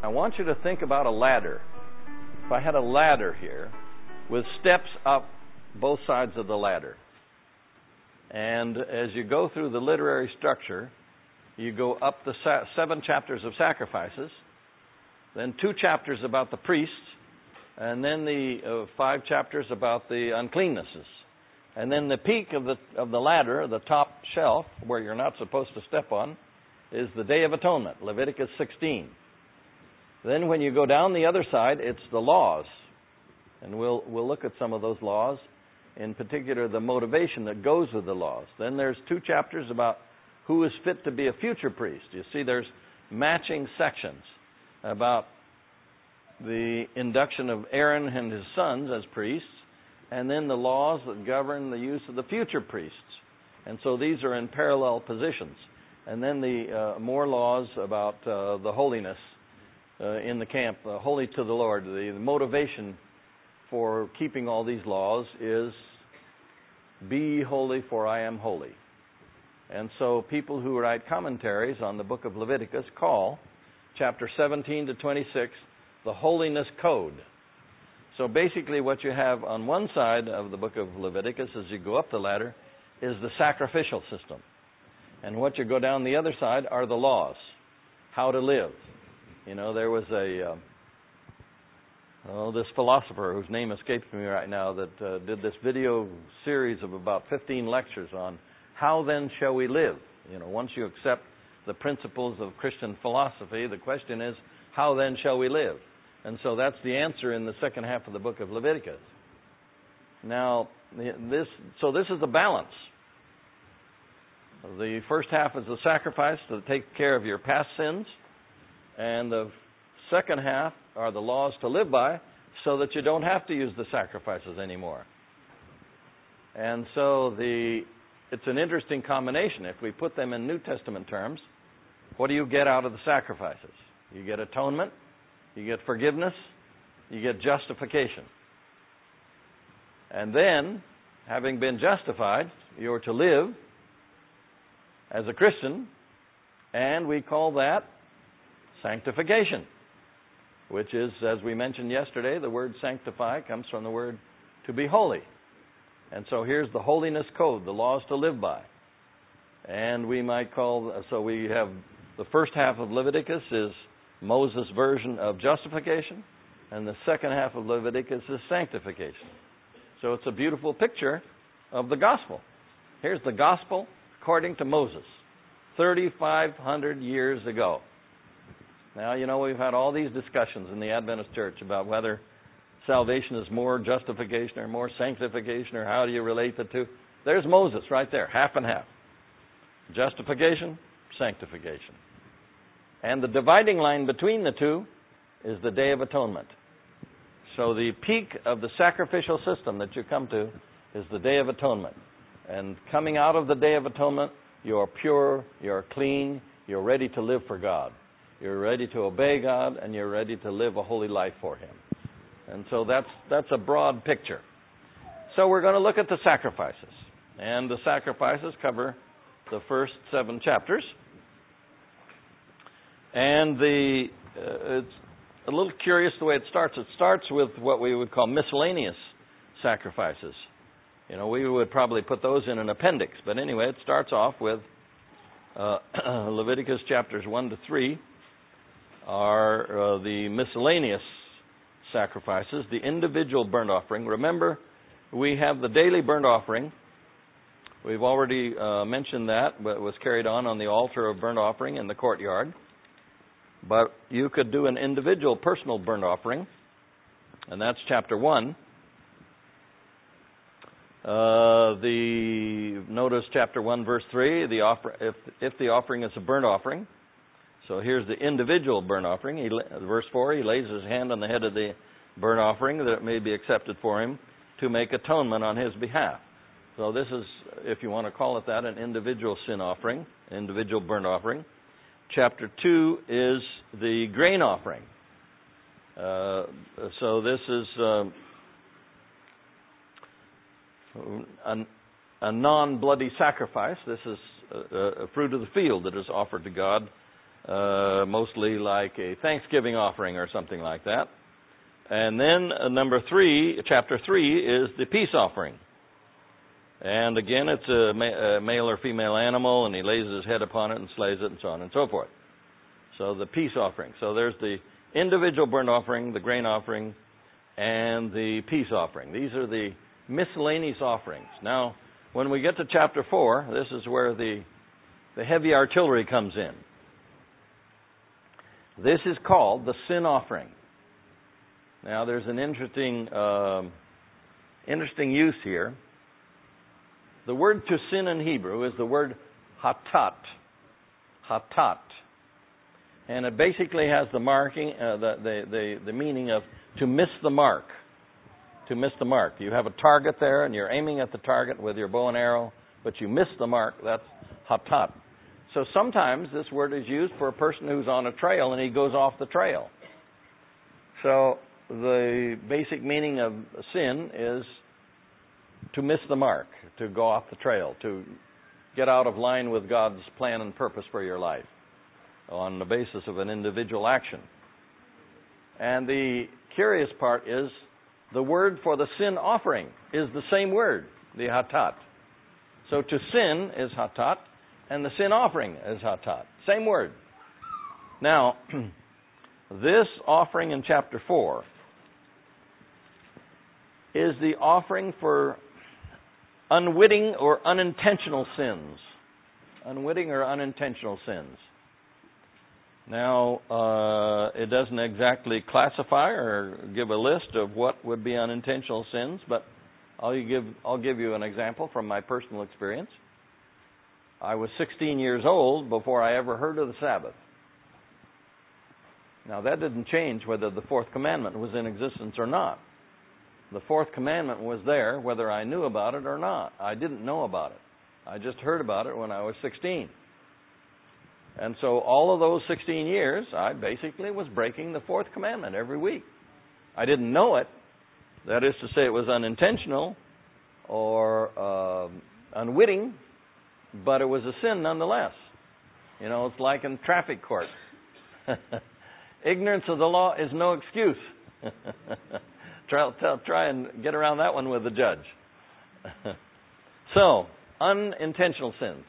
want you to think about a ladder. If I had a ladder here with steps up both sides of the ladder, and as you go through the literary structure, you go up the 7 chapters of sacrifices, then 2 chapters about the priests, and then the 5 chapters about the uncleannesses. And then the peak of the ladder, the top shelf, where you're not supposed to step on, is the Day of Atonement, Leviticus 16. Then when you go down the other side, it's the laws. And we'll look at some of those laws, in particular the motivation that goes with the laws. Then there's 2 chapters about who is fit to be a future priest. You see, there's matching sections about the induction of Aaron and his sons as priests, and then the laws that govern the use of the future priests. And so these are in parallel positions. And then the more laws about the holiness in the camp, holy to the Lord. The motivation for keeping all these laws is, be holy for I am holy. And so people who write commentaries on the book of Leviticus call chapter 17 to 26 the holiness code. So basically what you have on one side of the book of Leviticus as you go up the ladder is the sacrificial system. And what you go down the other side are the laws, how to live. You know, there was this philosopher whose name escapes me right now that did this video series of about 15 lectures on how then shall we live. You know, once you accept the principles of Christian philosophy, the question is, how then shall we live? And so that's the answer in the second half of the book of Leviticus. Now, this is a balance. The first half is a sacrifice to take care of your past sins, and the second half are the laws to live by so that you don't have to use the sacrifices anymore. And so it's an interesting combination. If we put them in New Testament terms, what do you get out of the sacrifices? You get atonement, you get forgiveness, you get justification. And then, having been justified, you're to live as a Christian, and we call that sanctification, which is, as we mentioned yesterday, the word sanctify comes from the word to be holy. And so here's the holiness code, the laws to live by. And we might so we have the first half of Leviticus is Moses' version of justification, and the second half of Leviticus is sanctification. So it's a beautiful picture of the gospel. Here's the gospel according to Moses, 3,500 years ago. Now, you know, we've had all these discussions in the Adventist Church about whether salvation is more justification or more sanctification, or how do you relate the two. There's Moses right there, half and half. Justification, sanctification. And the dividing line between the two is the Day of Atonement. So the peak of the sacrificial system that you come to is the Day of Atonement. And coming out of the Day of Atonement, you're pure, you're clean, you're ready to live for God. You're ready to obey God, and you're ready to live a holy life for Him. And so that's a broad picture. So we're going to look at the sacrifices. And the sacrifices cover the first 7 chapters. And it's a little curious the way it starts. It starts with what we would call miscellaneous sacrifices. You know, we would probably put those in an appendix. But anyway, it starts off with Leviticus chapters 1 to 3 are the miscellaneous sacrifices, the individual burnt offering. Remember, we have the daily burnt offering. We've already mentioned that, but it was carried on the altar of burnt offering in the courtyard. But you could do an individual personal burnt offering, and that's chapter 1. Notice chapter 1, verse 3, if the offering is a burnt offering. So here's the individual burnt offering. Verse 4, he lays his hand on the head of the burnt offering that it may be accepted for him to make atonement on his behalf. So this is, if you want to call it that, an individual sin offering, individual burnt offering. Chapter 2 is the grain offering. So this is a non-bloody sacrifice. This is a fruit of the field that is offered to God mostly like a Thanksgiving offering or something like that. And then number 3, chapter 3, is the peace offering. And again, it's a male or female animal, and he lays his head upon it and slays it, and so on and so forth. So the peace offering. So there's the individual burnt offering, the grain offering, and the peace offering. These are the miscellaneous offerings. Now, when we get to chapter 4, this is where the heavy artillery comes in. This is called the sin offering. Now, there's an interesting use here. The word to sin in Hebrew is the word hatat. Hatat. And it basically has the marking, the meaning of to miss the mark. To miss the mark. You have a target there, and you're aiming at the target with your bow and arrow, but you miss the mark. That's hatat. So sometimes this word is used for a person who's on a trail and he goes off the trail. So the basic meaning of sin is to miss the mark, to go off the trail, to get out of line with God's plan and purpose for your life on the basis of an individual action. And the curious part is the word for the sin offering is the same word, the hatat. So to sin is hatat, and the sin offering is hatat. Same word. Now, this offering in chapter 4 is the offering for unwitting or unintentional sins. Unwitting or unintentional sins. Now, it doesn't exactly classify or give a list of what would be unintentional sins, but I'll give you an example from my personal experience. I was 16 years old before I ever heard of the Sabbath. Now, that didn't change whether the fourth commandment was in existence or not. The fourth commandment was there whether I knew about it or not. I didn't know about it. I just heard about it when I was 16. And so all of those 16 years, I basically was breaking the fourth commandment every week. I didn't know it. That is to say, it was unintentional or unwitting, but it was a sin nonetheless. You know, it's like in traffic court. Ignorance of the law is no excuse. Try and get around that one with the judge. So, unintentional sins.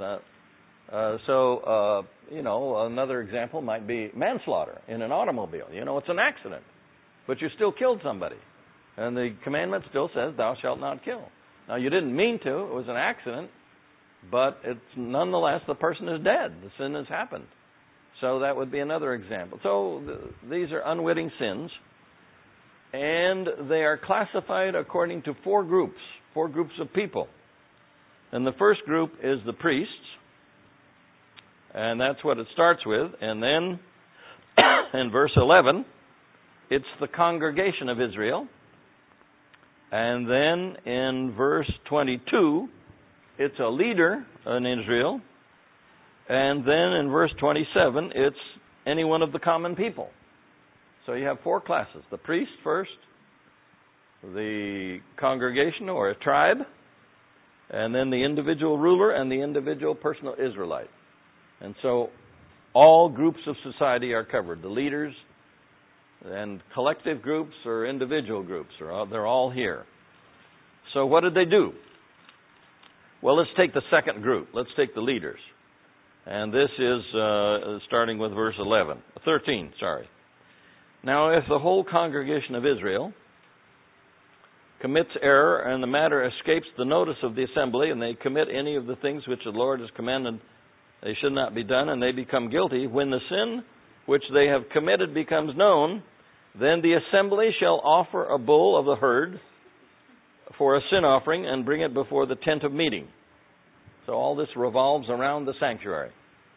Another example might be manslaughter in an automobile. You know, it's an accident, but you still killed somebody. And the commandment still says, thou shalt not kill. Now, you didn't mean to. It was an accident, but it's nonetheless, the person is dead. The sin has happened. So that would be another example. So these are unwitting sins, and they are classified according to four groups of people. And the first group is the priests, and that's what it starts with. And then in verse 11, it's the congregation of Israel. And then in verse 22, it's a leader in Israel. And then in verse 27, it's any one of the common people. So you have four classes. The priest first, the congregation or a tribe, and then the individual ruler and the individual personal Israelite. And so all groups of society are covered. The leaders and collective groups or individual groups, they're all here. So what did they do? Well, let's take the second group. Let's take the leaders. And this is starting with verse 13. Now, if the whole congregation of Israel commits error and the matter escapes the notice of the assembly, and they commit any of the things which the Lord has commanded they should not be done, and they become guilty, when the sin which they have committed becomes known, then the assembly shall offer a bull of the herd for a sin offering and bring it before the tent of meeting. So all this revolves around the sanctuary.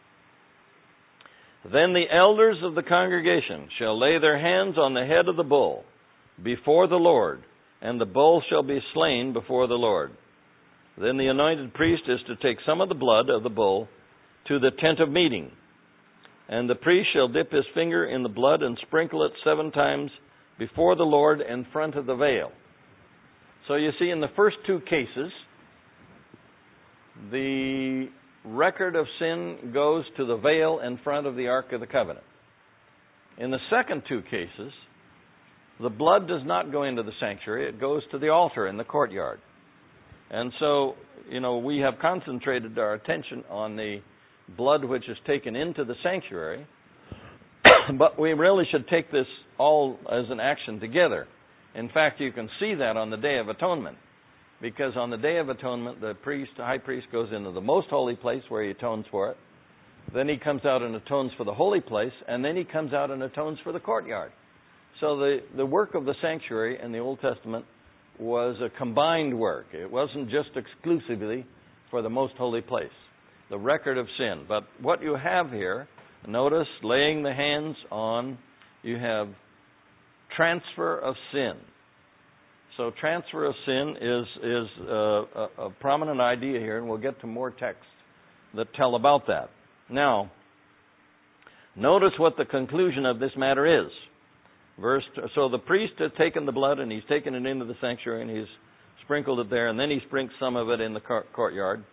Then the elders of the congregation shall lay their hands on the head of the bull before the Lord, and the bull shall be slain before the Lord. Then the anointed priest is to take some of the blood of the bull to the tent of meeting, and the priest shall dip his finger in the blood and sprinkle it 7 times before the Lord in front of the veil. So you see, in the first two cases, the record of sin goes to the veil in front of the Ark of the Covenant. In the second two cases, the blood does not go into the sanctuary. It goes to the altar in the courtyard. And so, we have concentrated our attention on the blood which is taken into the sanctuary, but we really should take this all as an action together. In fact, you can see that on the Day of Atonement, because on the Day of Atonement, the high priest goes into the most holy place where he atones for it. Then he comes out and atones for the holy place, and then he comes out and atones for the courtyard. So the work of the sanctuary in the Old Testament was a combined work. It wasn't just exclusively for the most holy place, the record of sin. But what you have here, notice laying the hands on, you have transfer of sin. So transfer of sin is a prominent idea here, and we'll get to more texts that tell about that. Now, notice what the conclusion of this matter is. So the priest has taken the blood and he's taken it into the sanctuary and he's sprinkled it there, and then he sprinkles some of it in the courtyard.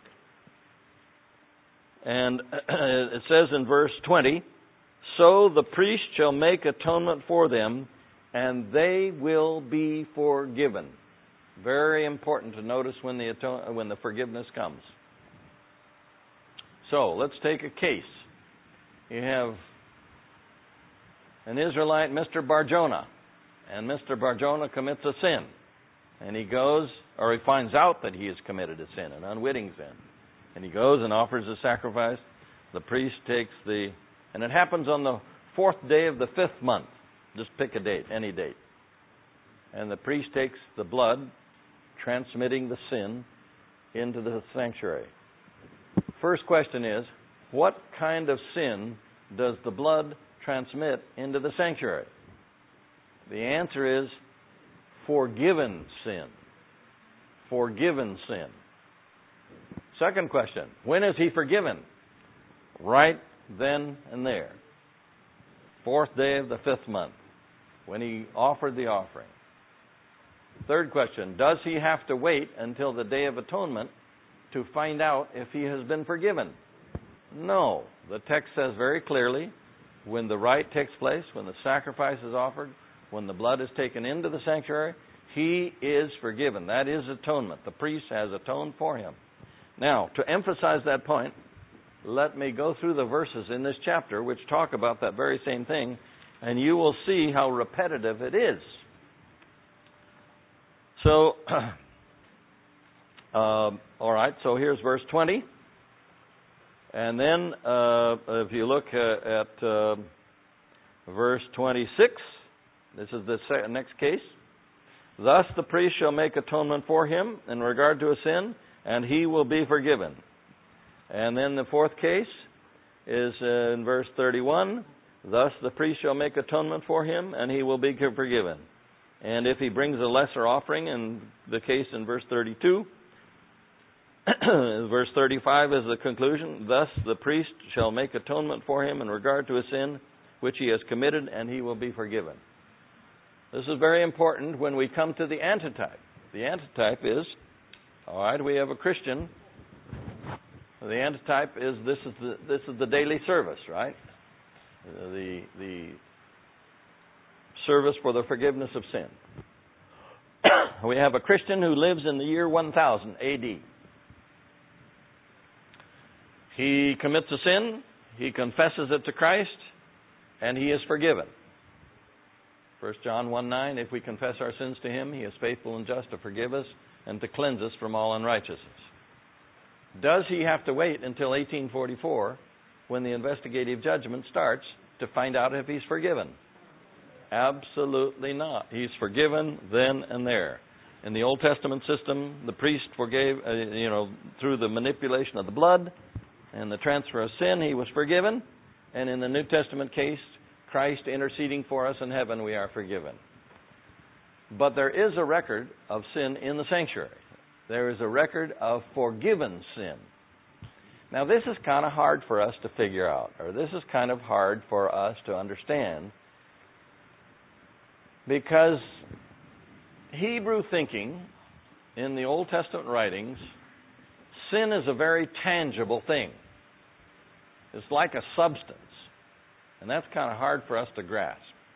And it says in verse 20, "So the priest shall make atonement for them, and they will be forgiven." Very important to notice when the forgiveness comes. So let's take a case. You have an Israelite, Mr. Bar-Jonah, and Mr. Bar-Jonah commits a sin. And he goes, or he finds out that he has committed a sin, an unwitting sin. And he goes and offers a sacrifice. The priest takes and it happens on the 4th day of the 5th month. Just pick a date, any date. And the priest takes the blood, transmitting the sin into the sanctuary. First question is, what kind of sin does the blood transmit into the sanctuary? The answer is forgiven sin. Forgiven sin. Second question, when is he forgiven? Right then and there. 4th day of the 5th month, when he offered the offering. Third question, does he have to wait until the Day of Atonement to find out if he has been forgiven? No. The text says very clearly, when the rite takes place, when the sacrifice is offered, when the blood is taken into the sanctuary, he is forgiven. That is atonement. The priest has atoned for him. Now, to emphasize that point, let me go through the verses in this chapter which talk about that very same thing, and you will see how repetitive it is. So, all right, so here's verse 20. And then, if you look at verse 26, this is the next case. "Thus the priest shall make atonement for him in regard to a sin, and he will be forgiven." And then the fourth case is in verse 31. "Thus the priest shall make atonement for him, and he will be forgiven." And if he brings a lesser offering, in the case in verse 32, verse 35 is the conclusion. "Thus the priest shall make atonement for him in regard to a sin which he has committed, and he will be forgiven." This is very important when we come to the antitype. The antitype is, all right, we have a Christian. The antitype is this is the daily service, right? The service for the forgiveness of sin. We have a Christian who lives in the year 1000 AD. He commits a sin, he confesses it to Christ, and he is forgiven. 1 John 1:9, "If we confess our sins to him, he is faithful and just to forgive us and to cleanse us from all unrighteousness." Does he have to wait until 1844, when the investigative judgment starts, to find out if he's forgiven? Absolutely not. He's forgiven then and there. In the Old Testament system, the priest forgave, through the manipulation of the blood and the transfer of sin, he was forgiven. And in the New Testament case, Christ interceding for us in heaven, we are forgiven. But there is a record of sin in the sanctuary. There is a record of forgiven sin. Now, this is kind of hard for us to figure out, or this is kind of hard for us to understand, because Hebrew thinking in the Old Testament writings sin is a very tangible thing. It's like a substance. And that's kind of hard for us to grasp.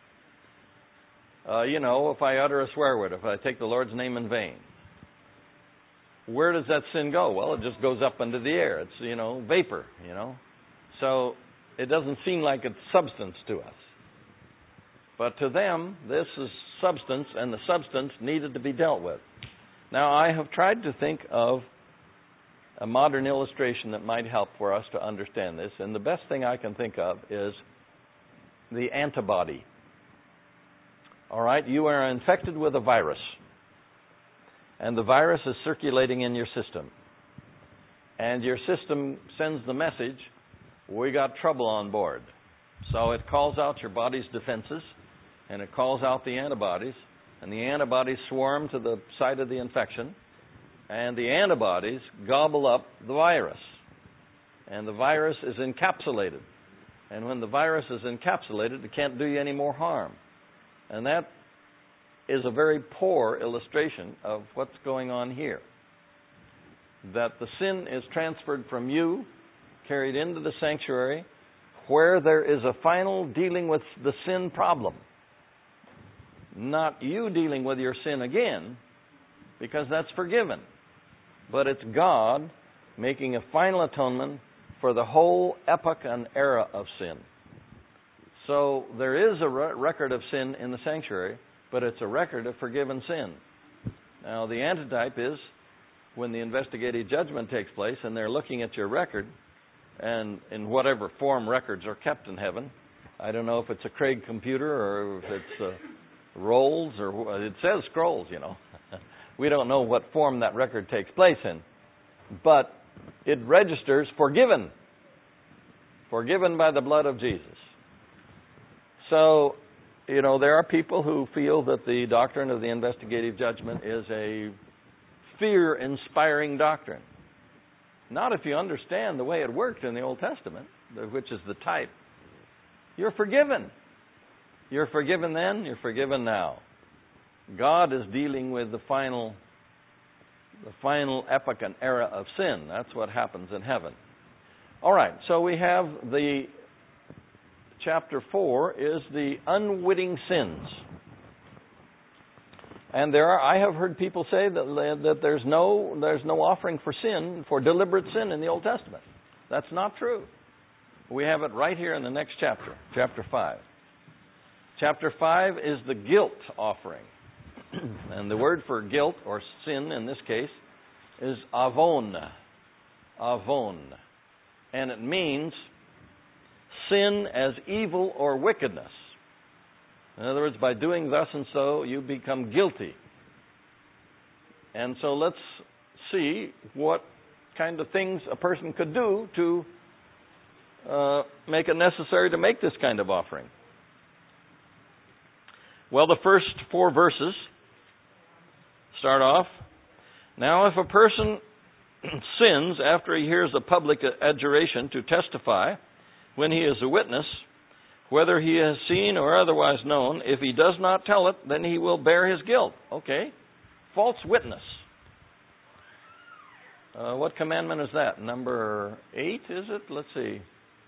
If I utter a swear word, if I take the Lord's name in vain, where does that sin go? Well, it just goes up into the air. It's, vapor, So it doesn't seem like it's substance to us. But to them, this is substance, and the substance needed to be dealt with. Now, I have tried to think of a modern illustration that might help for us to understand this, and the best thing I can think of is the antibody. All right, you are infected with a virus, and the virus is circulating in your system. And your system sends the message, we got trouble on board. So it calls out your body's defenses, and it calls out the antibodies, and the antibodies swarm to the site of the infection, and the antibodies gobble up the virus. And the virus is encapsulated. And when the virus is encapsulated, it can't do you any more harm. And that is a very poor illustration of what's going on here. That the sin is transferred from you, carried into the sanctuary, where there is a final dealing with the sin problem. Not you dealing with your sin again, because that's forgiven. But it's God making a final atonement for the whole epoch and era of sin. So there is a record of sin in the sanctuary, but it's a record of forgiven sin. Now, the antitype is when the investigative judgment takes place and they're looking at your record, and in whatever form records are kept in heaven. I don't know if it's a Craig computer or if it's rolls, or it says scrolls, We don't know what form that record takes place in. But it registers forgiven. Forgiven by the blood of Jesus. So, there are people who feel that the doctrine of the investigative judgment is a fear-inspiring doctrine. Not if you understand the way it worked in the Old Testament, which is the type. You're forgiven. You're forgiven then, you're forgiven now. God is dealing with the final epoch and era of sin. That's what happens in heaven. All right, so we have chapter 4 is the unwitting sins. And I have heard people say that there's no offering for sin, for deliberate sin in the Old Testament. That's not true. We have it right here in the next chapter, chapter 5. Chapter 5 is the guilt offering. And the word for guilt, or sin in this case, is avon. Avon. And it means sin as evil or wickedness. In other words, by doing thus and so, you become guilty. And so let's see what kind of things a person could do to make it necessary to make this kind of offering. Well, the first 4 verses start off. Now, if a person sins after he hears a public adjuration to testify when he is a witness, whether he has seen or otherwise known, if he does not tell it, then he will bear his guilt. Okay. False witness. What commandment is that? Number 8, is it? Let's see.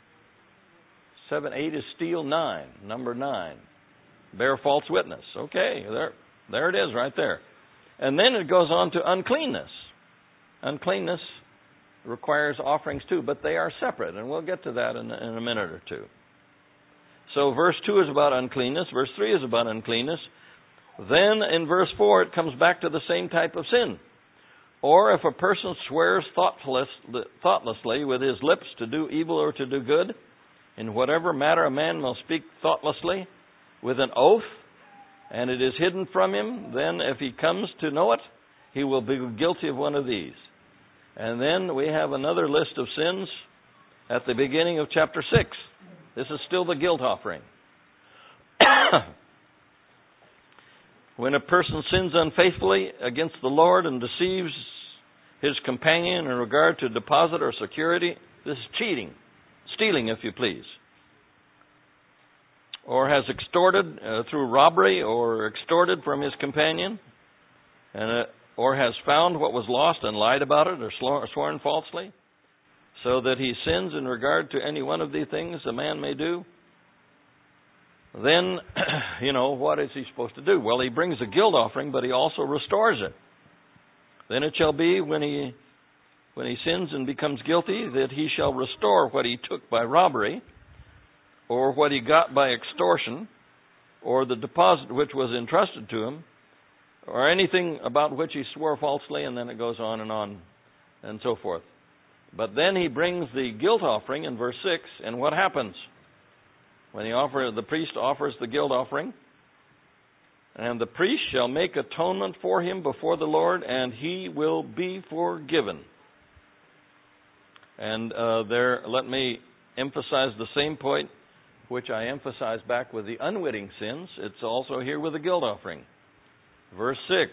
7, 8 is steal. 9. Number 9. Bear false witness. Okay. There it is right there. And then it goes on to uncleanness. Uncleanness requires offerings too, but they are separate, and we'll get to that in a minute or two. So verse 2 is about uncleanness. Verse 3 is about uncleanness. Then in verse 4 it comes back to the same type of sin. Or if a person swears thoughtlessly with his lips to do evil or to do good, in whatever matter a man will speak thoughtlessly with an oath, and it is hidden from him, then if he comes to know it, he will be guilty of one of these. And then we have another list of sins at the beginning of chapter 6. This is still the guilt offering. When a person sins unfaithfully against the Lord and deceives his companion in regard to deposit or security, this is cheating, stealing, if you please. Or has extorted through robbery or extorted from his companion. And or has found what was lost and lied about it, or sworn falsely, so that he sins in regard to any one of these things a man may do, then, what is he supposed to do? Well, he brings a guilt offering, but he also restores it. Then it shall be when he sins and becomes guilty that he shall restore what he took by robbery, or what he got by extortion, or the deposit which was entrusted to him, or anything about which he swore falsely, and then it goes on and so forth. But then he brings the guilt offering in verse 6, and what happens? When the priest offers the guilt offering, and the priest shall make atonement for him before the Lord, and he will be forgiven. And let me emphasize the same point which I emphasized back with the unwitting sins. It's also here with the guilt offering. Verse 6.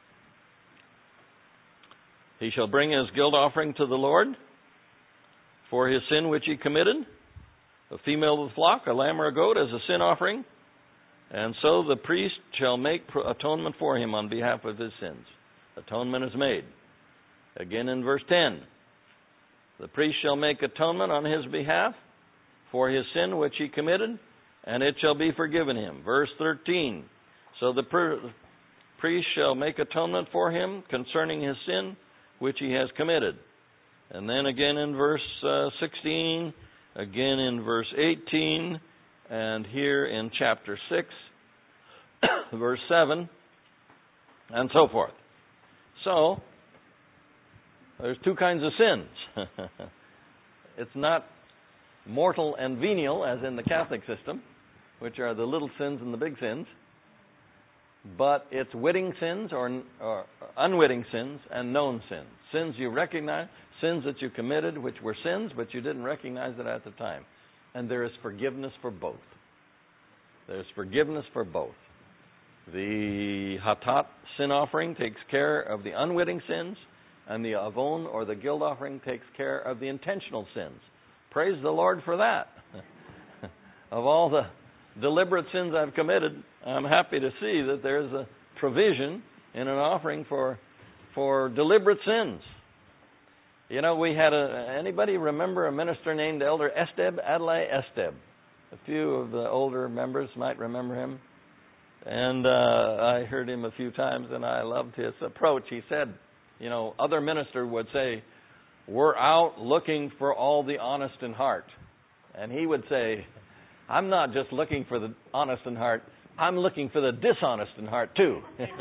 He shall bring his guilt offering to the Lord for his sin which he committed, a female of the flock, a lamb or a goat as a sin offering, and so the priest shall make atonement for him on behalf of his sins. Atonement is made. Again in verse 10, the priest shall make atonement on his behalf for his sin which he committed, and it shall be forgiven him. Verse 13, so the priest shall make atonement for him concerning his sin which he has committed. And then again in verse 16, again in verse 18, and here in chapter 6, verse 7, and so forth. So, there's two kinds of sins. It's not mortal and venial, as in the Catholic system, which are the little sins and the big sins, but it's witting sins or unwitting sins and known sins. Sins you recognize, sins that you committed, which were sins, but you didn't recognize it at the time. And there is forgiveness for both. There's forgiveness for both. The Hatat sin offering takes care of the unwitting sins, and the Avon, or the guilt offering, takes care of the intentional sins. Praise the Lord for that. Of all the deliberate sins I've committed, I'm happy to see that there's a provision in an offering for deliberate sins. We had anybody remember a minister named Elder Esteb, Adlai Esteb? A few of the older members might remember him. And I heard him a few times, and I loved his approach. He said, other ministers would say, we're out looking for all the honest in heart. And he would say, I'm not just looking for the honest in heart, I'm looking for the dishonest in heart too.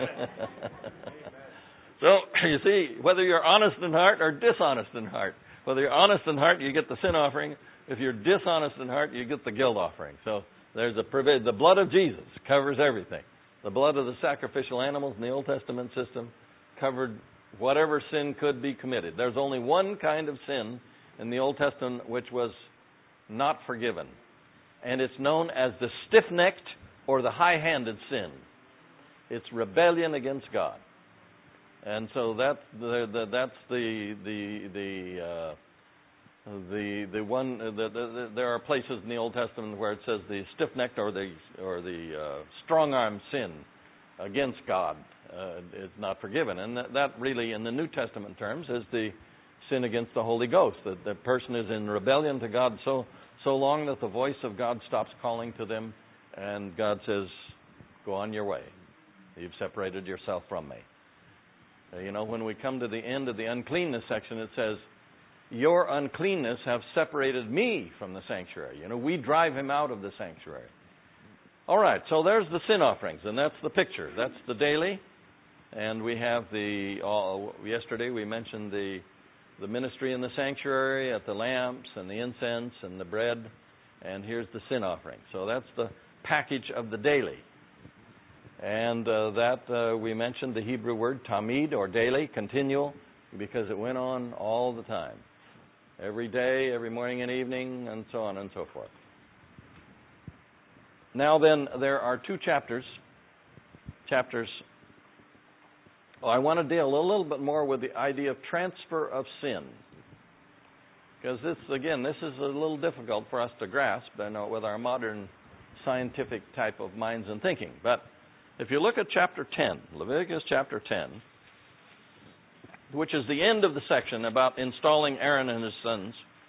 So, you see, whether you're honest in heart or dishonest in heart, whether you're honest in heart, you get the sin offering. If you're dishonest in heart, you get the guilt offering. So there's the blood of Jesus covers everything. The blood of the sacrificial animals in the Old Testament system covered whatever sin could be committed. There's only one kind of sin in the Old Testament which was not forgiven, and it's known as the stiff-necked or the high-handed sin. It's rebellion against God. And so that's the one. There are places in the Old Testament where it says the stiff-necked or the strong-arm sin against God is not forgiven, and that really, in the New Testament terms, is the sin against the Holy Ghost. That the person is in rebellion to God so long that the voice of God stops calling to them, and God says, "Go on your way. You've separated yourself from me." When we come to the end of the uncleanness section, it says, your uncleanness have separated me from the sanctuary. We drive him out of the sanctuary. All right, so there's the sin offerings, and that's the picture. That's the daily. And we have yesterday we mentioned the ministry in the sanctuary at the lamps and the incense and the bread. And here's the sin offering. So that's the package of the daily. And we mentioned the Hebrew word tamid, or daily, continual, because it went on all the time. Every day, every morning and evening, and so on and so forth. Now then, there are two chapters. I want to deal a little bit more with the idea of transfer of sin. Because this is a little difficult for us to grasp, with our modern scientific type of minds and thinking. But if you look at chapter 10, Leviticus chapter 10, which is the end of the section about installing Aaron and his sons,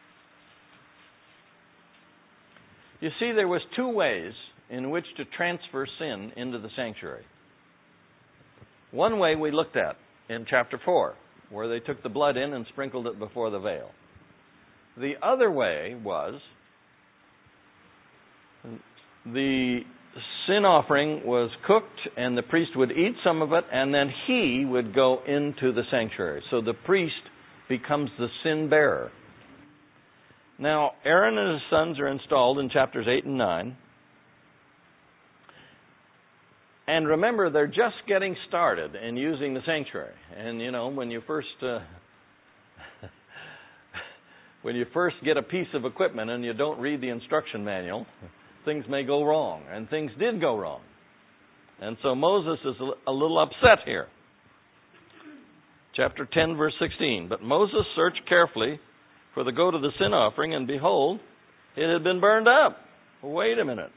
you see there was two ways in which to transfer sin into the sanctuary. One way we looked at in chapter 4, where they took the blood in and sprinkled it before the veil. The other way was the sin offering was cooked and the priest would eat some of it and then he would go into the sanctuary. So the priest becomes the sin bearer. Now, Aaron and his sons are installed in chapters 8 and 9. And remember, they're just getting started in using the sanctuary. And, you know, when you first get a piece of equipment and you don't read the instruction manual, things may go wrong. And things did go wrong. And so Moses is a little upset here. Chapter 10, verse 16. But Moses searched carefully for the goat of the sin offering, and behold, it had been burned up. Wait a minute.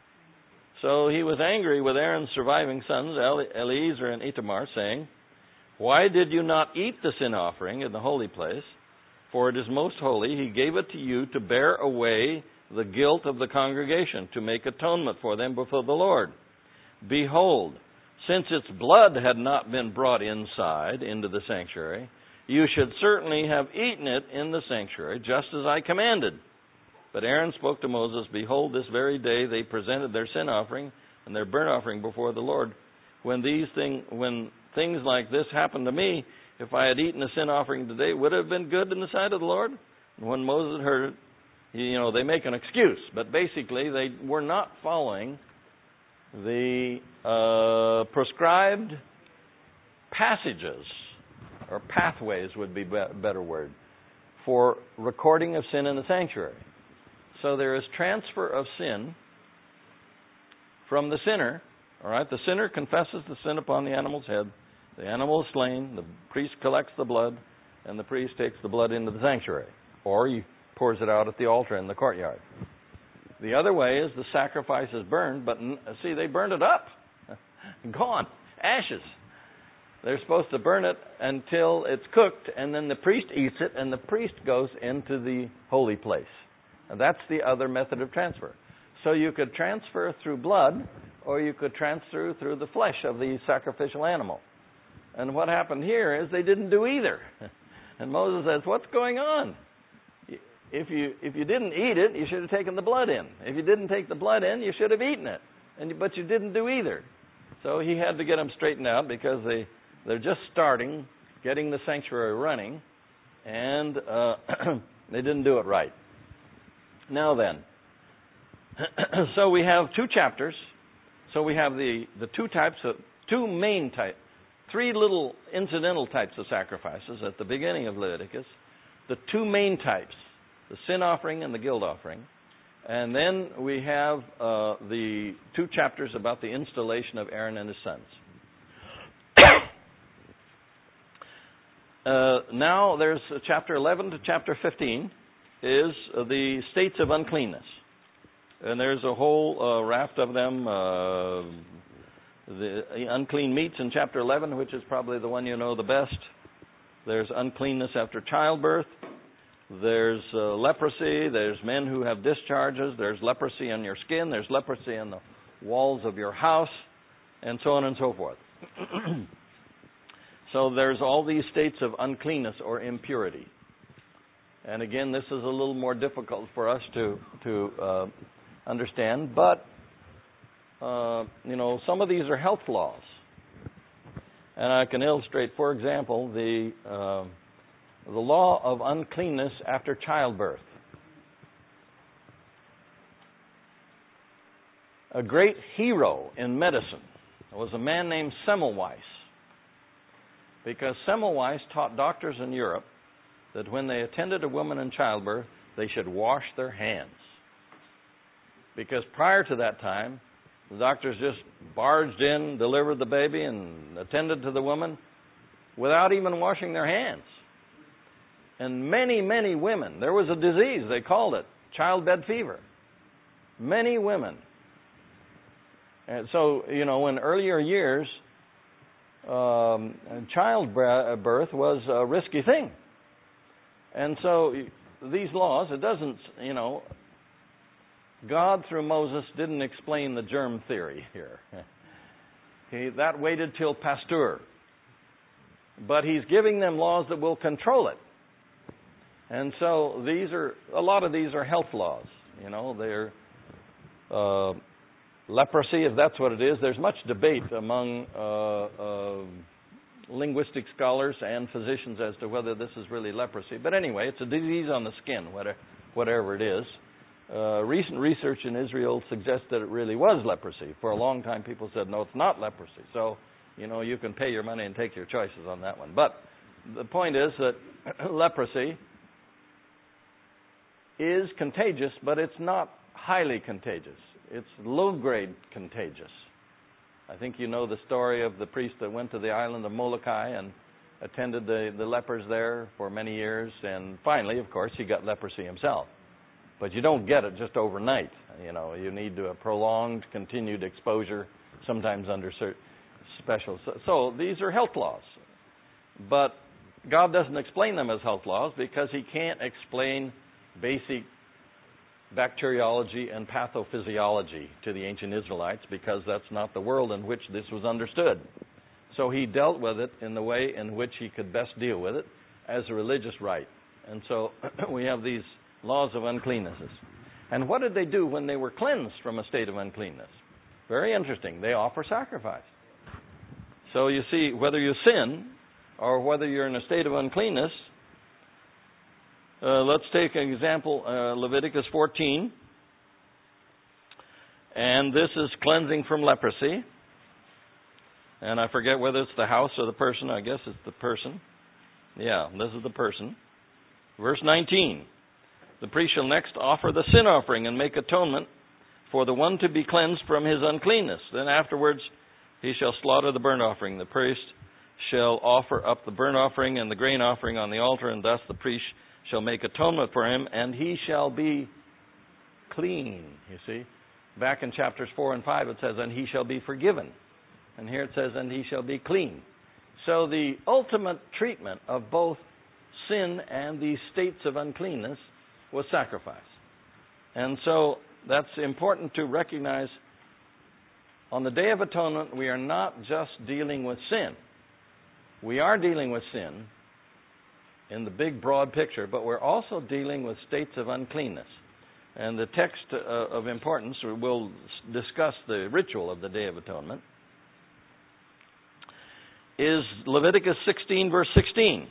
So he was angry with Aaron's surviving sons, Eleazar and Ithamar, saying, why did you not eat the sin offering in the holy place? For it is most holy. He gave it to you to bear away the guilt of the congregation, to make atonement for them before the Lord. Behold, since its blood had not been brought inside into the sanctuary, you should certainly have eaten it in the sanctuary, just as I commanded. But Aaron spoke to Moses, behold, this very day they presented their sin offering and their burnt offering before the Lord. When things like this happened to me, if I had eaten the sin offering today, would it have been good in the sight of the Lord? And when Moses heard it, they make an excuse. But basically, they were not following the prescribed passages, or pathways would be a better word, for recording of sin in the sanctuary. So there is transfer of sin from the sinner. All right, the sinner confesses the sin upon the animal's head. The animal is slain. The priest collects the blood, and the priest takes the blood into the sanctuary, or he pours it out at the altar in the courtyard. The other way is the sacrifice is burned, but see, they burned it up, gone, ashes. They're supposed to burn it until it's cooked, and then the priest eats it, and the priest goes into the holy place. And that's the other method of transfer. So you could transfer through blood, or you could transfer through the flesh of the sacrificial animal. And what happened here is they didn't do either. And Moses says, what's going on? If you didn't eat it, you should have taken the blood in. If you didn't take the blood in, you should have eaten it. But you didn't do either. So he had to get them straightened out because they're just starting, getting the sanctuary running, and they didn't do it right. Now then, so we have two chapters. So we have the two main types, three little incidental types of sacrifices at the beginning of Leviticus. The two main types, the sin offering and the guilt offering. And then we have the two chapters about the installation of Aaron and his sons. Now there's chapter 11 to chapter 15 is the states of uncleanness. And there's a whole raft of them. The unclean meats in chapter 11, which is probably the one you know the best. There's uncleanness after childbirth. There's leprosy. There's men who have discharges. There's leprosy on your skin. There's leprosy on the walls of your house, and so on and so forth. So there's all these states of uncleanness or impurity. And again, this is a little more difficult for us to understand, but some of these are health laws. And I can illustrate, for example, the law of uncleanness after childbirth. A great hero in medicine was a man named Semmelweis, because Semmelweis taught doctors in Europe that when they attended a woman in childbirth, they should wash their hands. Because prior to that time, the doctors just barged in, delivered the baby, and attended to the woman without even washing their hands. And many, many women, there was a disease, they called it childbed fever. Many women. And so, in earlier years, childbirth was a risky thing. And so these laws, it doesn't, God through Moses didn't explain the germ theory here. That waited till Pasteur. But he's giving them laws that will control it. And so a lot of these are health laws. They're leprosy, if that's what it is. There's much debate among linguistic scholars and physicians as to whether this is really leprosy. But anyway, it's a disease on the skin, whatever it is. Recent research in Israel suggests that it really was leprosy. For a long time, people said, no, it's not leprosy. So, you can pay your money and take your choices on that one. But the point is that leprosy is contagious, but it's not highly contagious. It's low-grade contagious. I think you know the story of the priest that went to the island of Molokai and attended the lepers there for many years, and finally, of course, he got leprosy himself. But you don't get it just overnight. You need a prolonged, continued exposure, sometimes under special. So these are health laws. But God doesn't explain them as health laws because he can't explain basic bacteriology and pathophysiology to the ancient Israelites because that's not the world in which this was understood. So he dealt with it in the way in which he could best deal with it as a religious rite. And so we have these laws of uncleannesses. And what did they do when they were cleansed from a state of uncleanness? Very interesting. They offer sacrifice. So you see, whether you sin or whether you're in a state of uncleanness, let's take an example, Leviticus 14. And this is cleansing from leprosy. And I forget whether it's the house or the person. I guess it's the person. Yeah, this is the person. Verse 19. The priest shall next offer the sin offering and make atonement for the one to be cleansed from his uncleanness. Then afterwards he shall slaughter the burnt offering. The priest shall offer up the burnt offering and the grain offering on the altar, and thus the priest shall make atonement for him, and he shall be clean. You see? Back in chapters 4 and 5 it says, and he shall be forgiven. And here it says, and he shall be clean. So the ultimate treatment of both sin and these states of uncleanness was sacrifice. And so that's important to recognize. On the Day of Atonement, we are not just dealing with sin. We are dealing with sin in the big, broad picture, but we're also dealing with states of uncleanness. And the text of importance, we'll discuss the ritual of the Day of Atonement, is Leviticus 16, verse 16.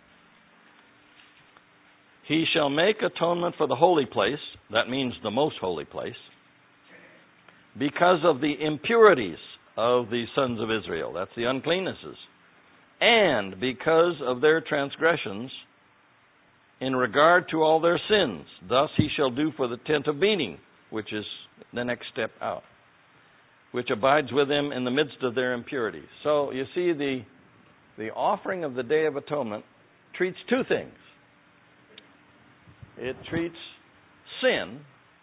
He shall make atonement for the holy place, that means the most holy place, because of the impurities of the sons of Israel, that's the uncleannesses, and because of their transgressions in regard to all their sins. Thus he shall do for the tent of meeting, which is the next step out, which abides with them in the midst of their impurities. So you see, the offering of the Day of Atonement treats two things. It treats sin,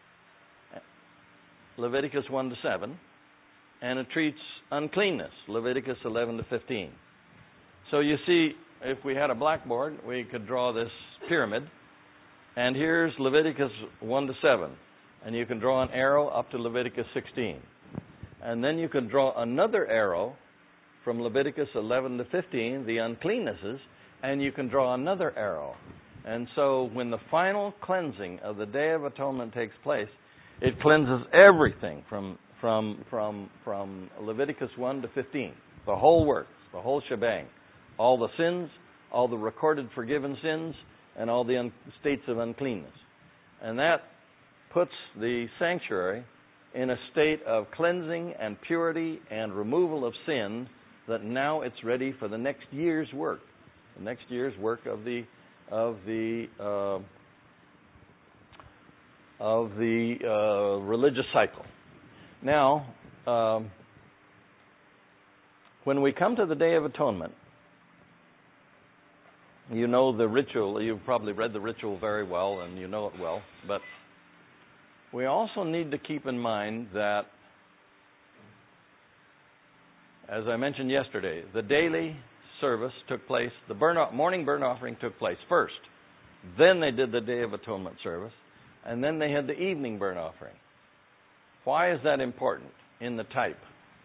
Leviticus 1 to 7, and it treats uncleanness, Leviticus 11 to 15. So you see, if we had a blackboard, we could draw this pyramid, and here's Leviticus 1 to 7, and you can draw an arrow up to Leviticus 16. And then you can draw another arrow from Leviticus 11 to 15, the uncleannesses, and you can draw another arrow. And so when the final cleansing of the Day of Atonement takes place, it cleanses everything from Leviticus 1 to 15, the whole works, the whole shebang, all the sins, all the recorded forgiven sins, and all the states of uncleanness. And that puts the sanctuary in a state of cleansing and purity and removal of sin, that now it's ready for the next year's work, the next year's work of the religious cycle. Now, when we come to the Day of Atonement, you know the ritual. You've probably read the ritual very well, and you know it well. But we also need to keep in mind that as I mentioned yesterday, the daily service took place, the morning burnt offering took place first. Then they did the Day of Atonement service, and then they had the evening burnt offering. Why is that important in the type?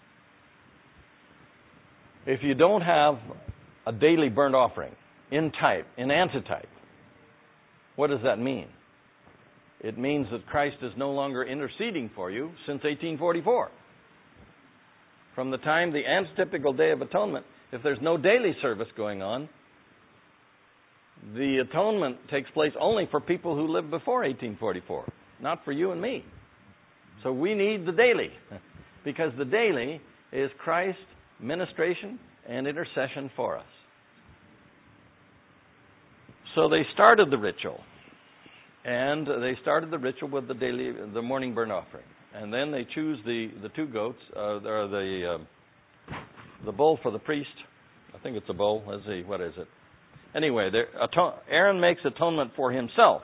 If you don't have a daily burnt offering in type, in antitype, what does that mean? It means that Christ is no longer interceding for you since 1844. From the time the antitypical Day of Atonement, if there's no daily service going on, the atonement takes place only for people who lived before 1844, not for you and me. So we need the daily, because the daily is Christ's ministration and intercession for us. So they started the ritual, and they started the ritual with the morning burnt offering, and then they choose the two goats, or the bull for the priest. I think it's a bull. Let's see, what is it? Anyway, Aaron makes atonement for himself.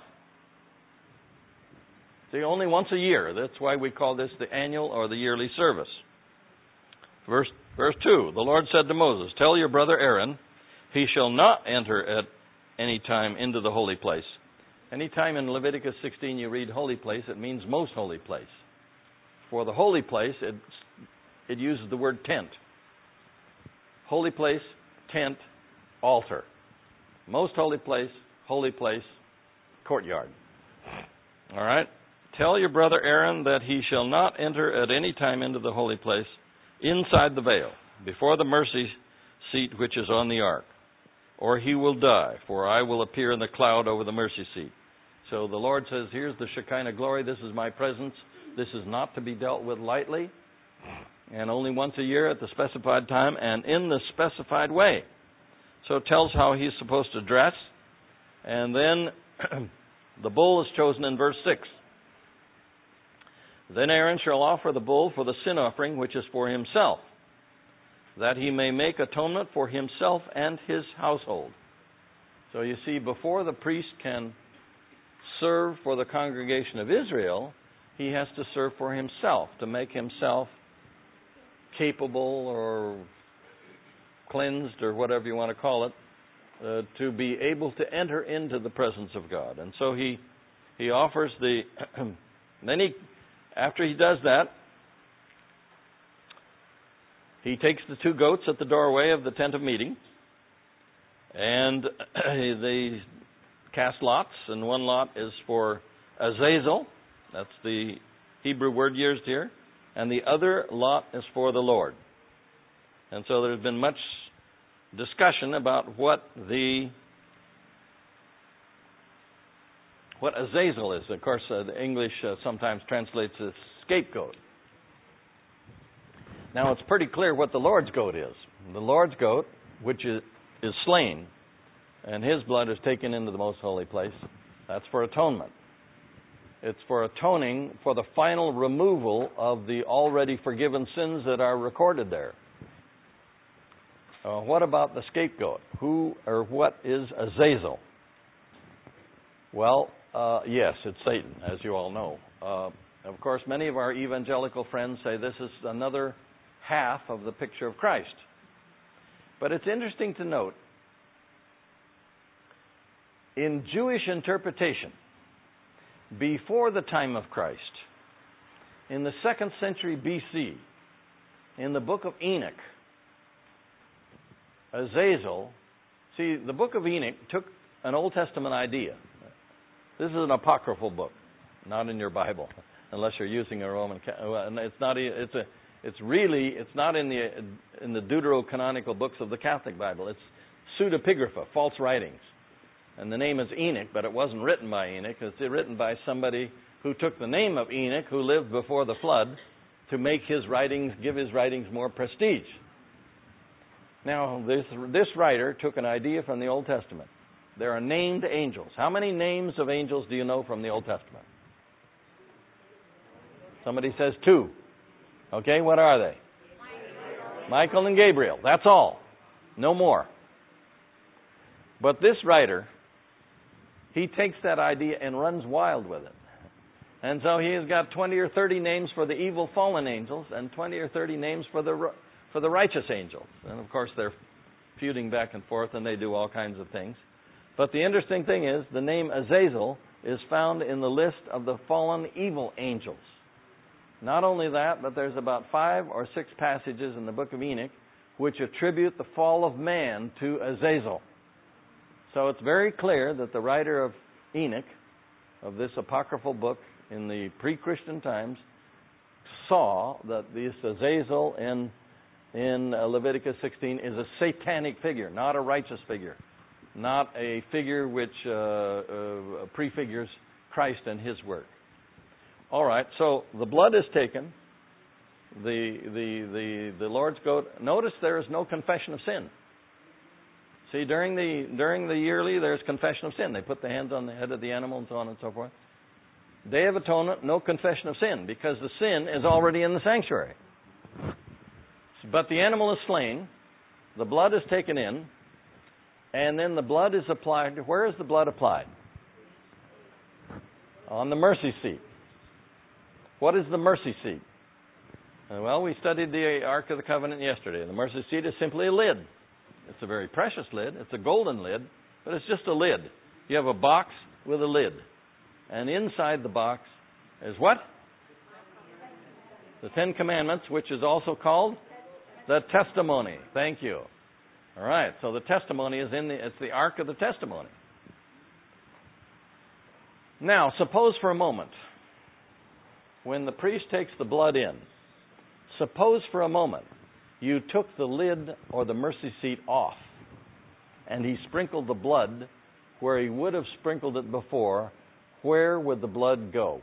See, only once a year. That's why we call this the annual or the yearly service. Verse 2, the Lord said to Moses, "Tell your brother Aaron, he shall not enter at any time into the holy place." Any time in Leviticus 16 you read holy place, it means most holy place. For the holy place, it uses the word tent. Holy place, tent, altar. Most holy place, courtyard. All right? Tell your brother Aaron that he shall not enter at any time into the holy place inside the veil, before the mercy seat which is on the ark, or he will die, for I will appear in the cloud over the mercy seat. So the Lord says, here's the Shekinah glory, this is my presence, this is not to be dealt with lightly, and only once a year at the specified time and in the specified way. So it tells how he's supposed to dress, and then the bull is chosen in verse 6. Then Aaron shall offer the bull for the sin offering, which is for himself, that he may make atonement for himself and his household. So you see, before the priest can serve for the congregation of Israel, he has to serve for himself, to make himself capable or cleansed or whatever you want to call it, to be able to enter into the presence of God. And so he offers after he does that, he takes the two goats at the doorway of the tent of meeting, and they cast lots, and one lot is for Azazel, that's the Hebrew word used here, and the other lot is for the Lord. And so there's been much discussion about what Azazel is. Of course, the English sometimes translates as scapegoat. Now, it's pretty clear what the Lord's goat is. The Lord's goat, which is slain, and his blood is taken into the most holy place, that's for atonement. It's for atoning for the final removal of the already forgiven sins that are recorded there. What about the scapegoat? Who or what is Azazel? Well, yes, it's Satan, as you all know. Of course, many of our evangelical friends say this is another half of the picture of Christ. But it's interesting to note, in Jewish interpretation, before the time of Christ, in the 2nd century BC, in the book of Enoch, Azazel, see, the book of Enoch took an Old Testament idea. This is an apocryphal book, not in your Bible, unless you're using a Roman. It's not. It's not in the deuterocanonical books of the Catholic Bible. It's pseudepigrapha, false writings, and the name is Enoch, but it wasn't written by Enoch. It's written by somebody who took the name of Enoch, who lived before the flood, to make his writings, give his writings more prestige. Now, this writer took an idea from the Old Testament. There are named angels. How many names of angels do you know from the Old Testament? Somebody says 2. Okay, what are they? Michael and Gabriel. That's all. No more. But this writer, he takes that idea and runs wild with it. And so he has got 20 or 30 names for the evil fallen angels and 20 or 30 names for for the righteous angels. And of course, they're feuding back and forth, and they do all kinds of things. But the interesting thing is, the name Azazel is found in the list of the fallen evil angels. Not only that, but there's about 5 or 6 passages in the book of Enoch which attribute the fall of man to Azazel. So it's very clear that the writer of Enoch, of this apocryphal book in the pre-Christian times, saw that this Azazel in Leviticus 16 is a satanic figure, not a righteous figure, not a figure which prefigures Christ and His work. All right, so the blood is taken. The Lord's goat. Notice there is no confession of sin. See, during the yearly, there's confession of sin. They put the hands on the head of the animal and so on and so forth. Day of Atonement, no confession of sin, because the sin is already in the sanctuary. But the animal is slain, the blood is taken in, and then the blood is applied. Where is the blood applied? On the mercy seat. What is the mercy seat? Well, we studied the Ark of the Covenant yesterday. The mercy seat is simply a lid. It's a very precious lid. It's a golden lid, but it's just a lid. You have a box with a lid. And inside the box is what? The 10 Commandments, which is also called the testimony. Thank you. All right, so the testimony is it's the Ark of the Testimony. Now, suppose for a moment, when the priest takes the blood in, suppose for a moment you took the lid or the mercy seat off and he sprinkled the blood where he would have sprinkled it before. Where would the blood go?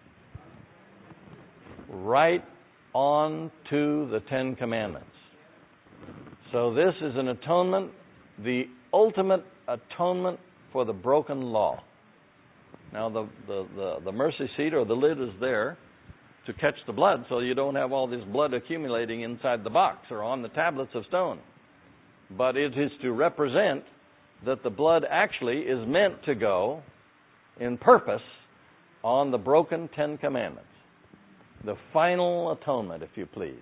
Right on to the 10 Commandments. So this is an atonement, the ultimate atonement for the broken law. Now the mercy seat or the lid is there to catch the blood, so you don't have all this blood accumulating inside the box or on the tablets of stone. But it is to represent that the blood actually is meant to go in purpose on the broken 10 Commandments. The final atonement, if you please.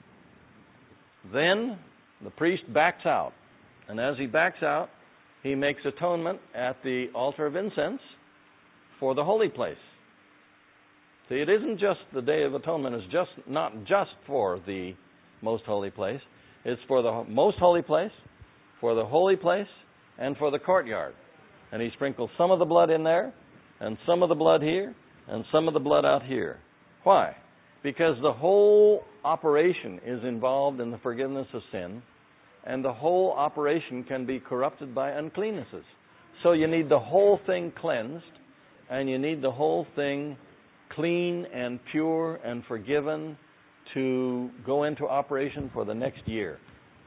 Then the priest backs out. And as he backs out, he makes atonement at the altar of incense for the holy place. See, it isn't just the Day of Atonement is just not just for the most holy place. It's for the most holy place, for the holy place, and for the courtyard. And he sprinkles some of the blood in there, and some of the blood here, and some of the blood out here. Why? Because the whole operation is involved in the forgiveness of sin, and the whole operation can be corrupted by uncleannesses. So you need the whole thing cleansed, and you need the whole thing clean and pure and forgiven to go into operation for the next year.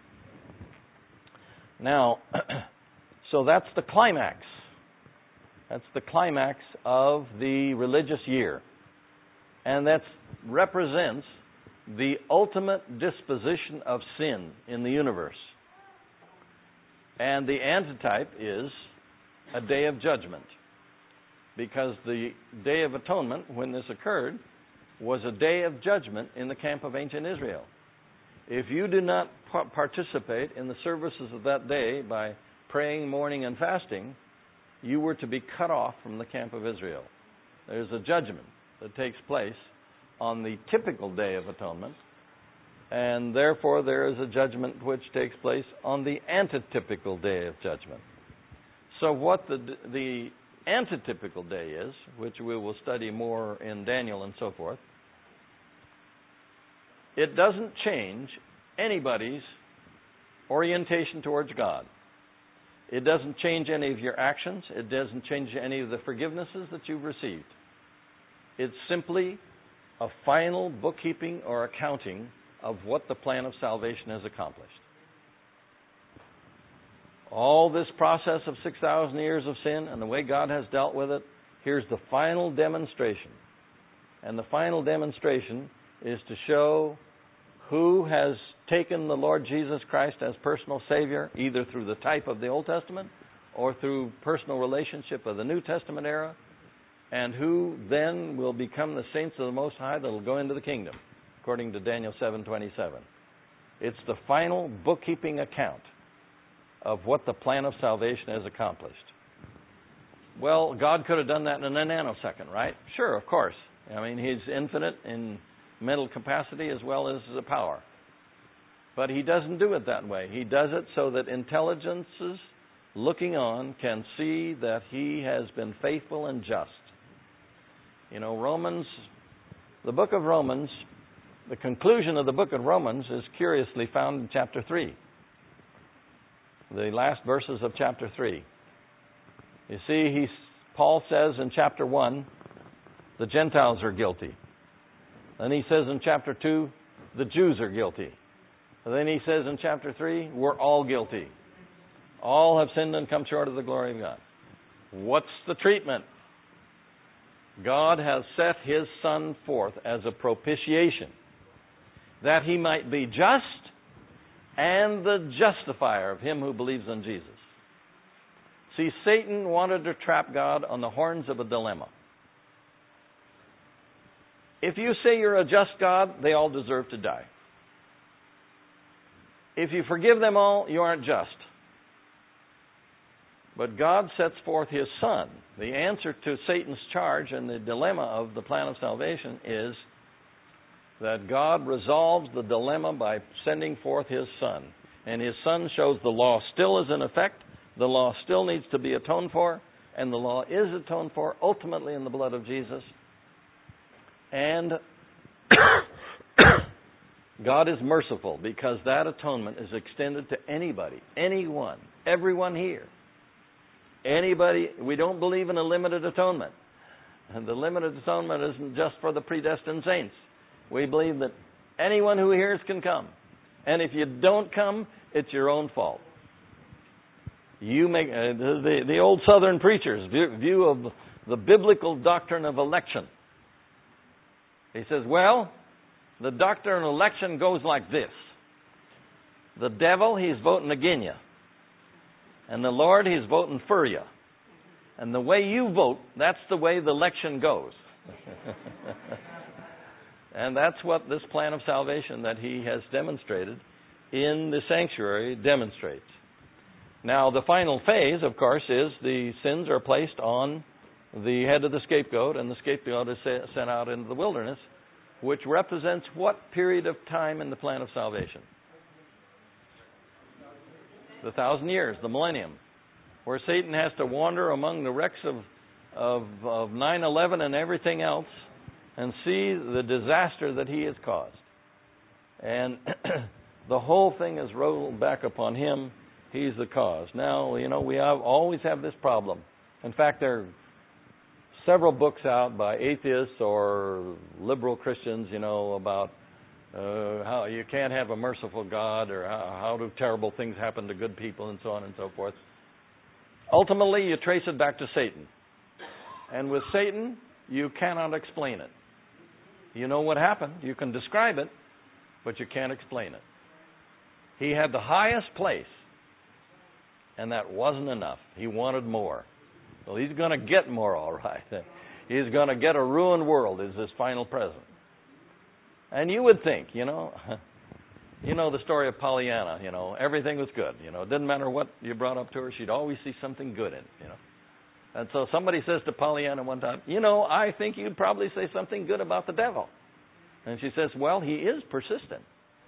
Now, so that's the climax. That's the climax of the religious year. And that represents the ultimate disposition of sin in the universe. And the antitype is a day of judgment. Because the Day of Atonement, when this occurred, was a day of judgment in the camp of ancient Israel. If you do not participate in the services of that day by praying, mourning, and fasting, you were to be cut off from the camp of Israel. There's a judgment that takes place on the typical Day of Atonement, and therefore there is a judgment which takes place on the antitypical Day of Judgment. So what the antitypical day is, which we will study more in Daniel and so forth, it doesn't change anybody's orientation towards God. It doesn't change any of your actions. It doesn't change any of the forgivenesses that you've received. It's simply a final bookkeeping or accounting of what the plan of salvation has accomplished. All this process of 6,000 years of sin and the way God has dealt with it, here's the final demonstration. And the final demonstration is to show who has taken the Lord Jesus Christ as personal Savior, either through the type of the Old Testament or through personal relationship of the New Testament era, and who then will become the saints of the Most High that will go into the kingdom, according to Daniel 7:27. It's the final bookkeeping account of what the plan of salvation has accomplished. Well, God could have done that in a nanosecond, right? Sure, of course. I mean, He's infinite in mental capacity as well as the power. But He doesn't do it that way. He does it so that intelligences looking on can see that He has been faithful and just. You know, the book of Romans, the conclusion of the book of Romans is curiously found in chapter 3. The last verses of chapter 3. You see, Paul says in chapter 1, the Gentiles are guilty. Then he says in chapter 2, the Jews are guilty. And then he says in chapter 3, we're all guilty. All have sinned and come short of the glory of God. What's the treatment? God has set His Son forth as a propitiation, that He might be just and the justifier of him who believes in Jesus. See, Satan wanted to trap God on the horns of a dilemma. If you say you're a just God, they all deserve to die. If you forgive them all, you aren't just. But God sets forth His Son. The answer to Satan's charge and the dilemma of the plan of salvation is that God resolves the dilemma by sending forth His Son. And His Son shows the law still is in effect, the law still needs to be atoned for, and the law is atoned for ultimately in the blood of Jesus. And God is merciful because that atonement is extended to anybody, anyone, everyone here. Anybody, we don't believe in a limited atonement. And the limited atonement isn't just for the predestined saints. We believe that anyone who hears can come. And if you don't come, it's your own fault. You make the old Southern preachers' view of the biblical doctrine of election. He says, well, the doctrine of election goes like this. The devil, he's voting against you. And the Lord, He's voting for you. And the way you vote, that's the way the election goes. And that's what this plan of salvation that He has demonstrated in the sanctuary demonstrates. Now, the final phase, of course, is the sins are placed on the head of the scapegoat, and the scapegoat is sent out into the wilderness, which represents what period of time in the plan of salvation? The 1,000 years, the millennium, where Satan has to wander among the wrecks of 9/11 and everything else and see the disaster that he has caused. And the whole thing is rolled back upon him. He's the cause. Now, you know, we always have this problem. In fact, there are several books out by atheists or liberal Christians, you know, about how you can't have a merciful God, or how do terrible things happen to good people, and so on and so forth. Ultimately, you trace it back to Satan. And with Satan, you cannot explain it. You know what happened. You can describe it, but you can't explain it. He had the highest place, and that wasn't enough. He wanted more. Well, he's going to get more, all right. He's going to get a ruined world is his final present. And you would think, you know the story of Pollyanna, you know, everything was good. You know, it didn't matter what you brought up to her, she'd always see something good in it, you know. And so somebody says to Pollyanna one time, you know, I think you'd probably say something good about the devil. And she says, well, he is persistent.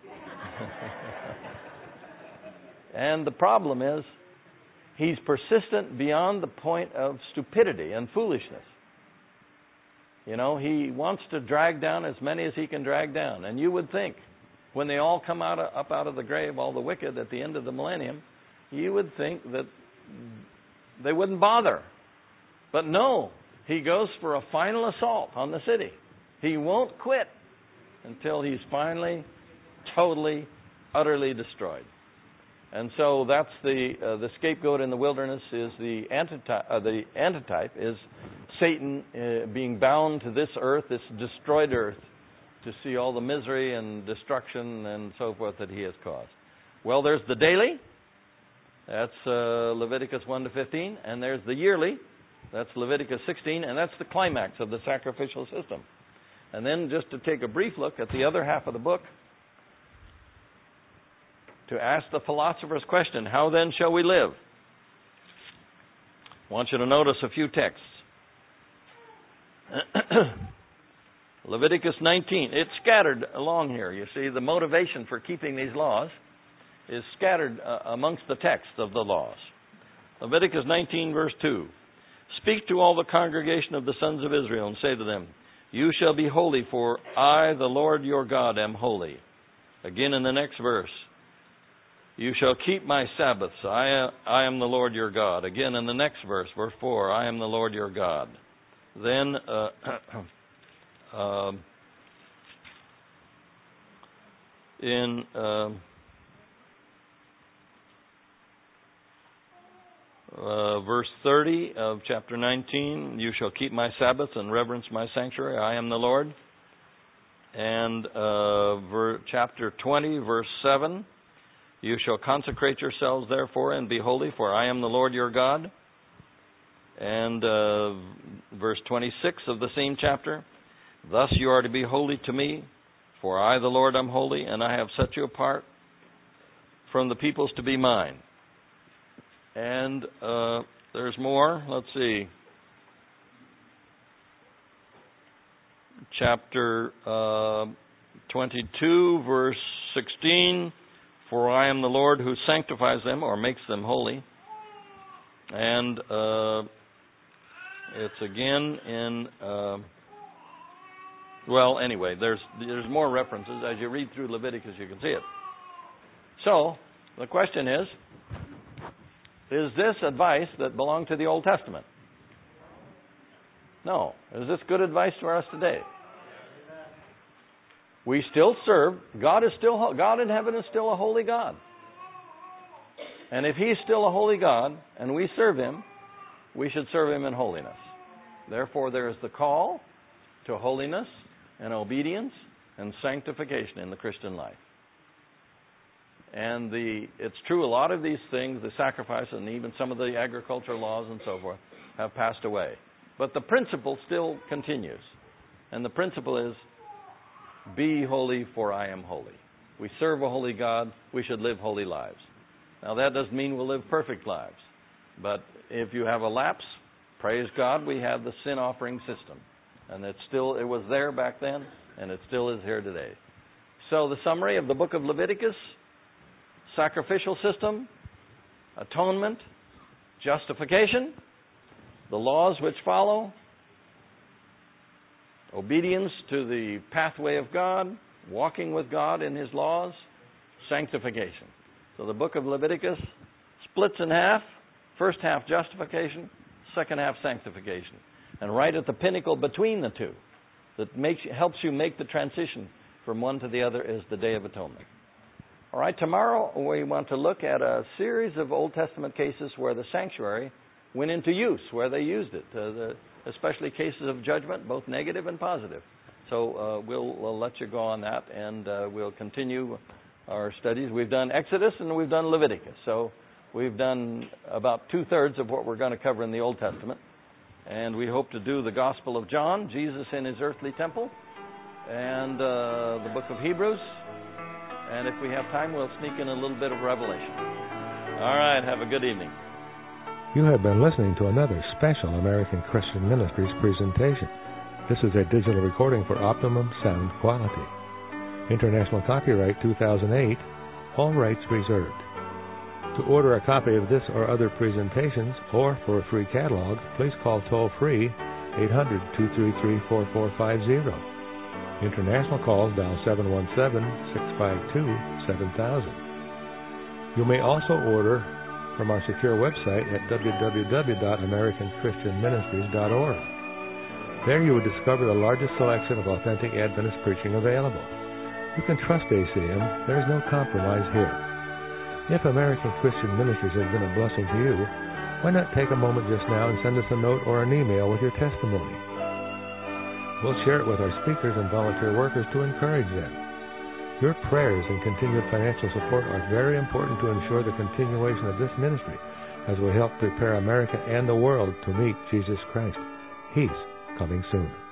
And the problem is, he's persistent beyond the point of stupidity and foolishness. You know, he wants to drag down as many as he can drag down. And you would think, when they all come up out of the grave, all the wicked, at the end of the millennium, you would think that they wouldn't bother. But no, he goes for a final assault on the city. He won't quit until he's finally, totally, utterly destroyed. And so that's the scapegoat in the wilderness is the antitype is Satan being bound to this earth, this destroyed earth, to see all the misery and destruction and so forth that he has caused. Well, there's the daily, that's Leviticus 1 to 15, and there's the yearly, that's Leviticus 16, and that's the climax of the sacrificial system. And then just to take a brief look at the other half of the book, to ask the philosopher's question, how then shall we live? I want you to notice a few texts. Leviticus 19. It's scattered along here. You see, the motivation for keeping these laws is scattered amongst the text of the laws. Leviticus 19, verse 2. Speak to all the congregation of the sons of Israel and say to them, you shall be holy, for I, the Lord your God, am holy. Again in the next verse, you shall keep my Sabbaths. I am the Lord your God. Again in the next verse, verse 4, I am the Lord your God. Then in verse 30 of chapter 19, you shall keep my Sabbaths and reverence my sanctuary. I am the Lord. And chapter 20, verse 7, you shall consecrate yourselves therefore and be holy, for I am the Lord your God. And verse 26 of the same chapter, thus you are to be holy to me, for I, the Lord, am holy, and I have set you apart from the peoples to be mine. And there's more. Let's see. Chapter 22, verse 16, for I am the Lord who sanctifies them or makes them holy. And it's again in, anyway, there's more references. As you read through Leviticus, you can see it. So, the question is this advice that belonged to the Old Testament? No. Is this good advice for us today? We still serve. God in heaven is still a holy God. And if He's still a holy God and we serve Him, we should serve Him in holiness. Therefore, there is the call to holiness and obedience and sanctification in the Christian life. And it's true, a lot of these things, the sacrifice and even some of the agricultural laws and so forth, have passed away. But the principle still continues. And the principle is, be holy, for I am holy. We serve a holy God. We should live holy lives. Now, that doesn't mean we'll live perfect lives. But if you have a lapse, praise God, we have the sin offering system. And it was there back then, and it still is here today. So the summary of the book of Leviticus: sacrificial system, atonement, justification, the laws which follow, obedience to the pathway of God, walking with God in His laws, sanctification. So the book of Leviticus splits in half: first half justification, second half sanctification. And right at the pinnacle between the two, that helps you make the transition from one to the other, is the Day of Atonement. All right, tomorrow we want to look at a series of Old Testament cases where the sanctuary went into use, where they used it, especially cases of judgment, both negative and positive. So we'll let you go on that, and we'll continue our studies. We've done Exodus and we've done Leviticus. So we've done about 2/3 of what we're going to cover in the Old Testament. And we hope to do the Gospel of John, Jesus in His earthly temple, and the book of Hebrews. And if we have time, we'll sneak in a little bit of Revelation. All right, have a good evening. You have been listening to another special American Christian Ministries presentation. This is a digital recording for optimum sound quality. International copyright 2008, all rights reserved. To order a copy of this or other presentations, or for a free catalog, please call toll-free 800-233-4450. International calls dial 717-652-7000. You may also order from our secure website at www.americanchristianministries.org. There you will discover the largest selection of authentic Adventist preaching available. You can trust ACM. There is no compromise here. If American Christian Ministries has been a blessing to you, why not take a moment just now and send us a note or an email with your testimony? We'll share it with our speakers and volunteer workers to encourage them. Your prayers and continued financial support are very important to ensure the continuation of this ministry as we help prepare America and the world to meet Jesus Christ. He's coming soon.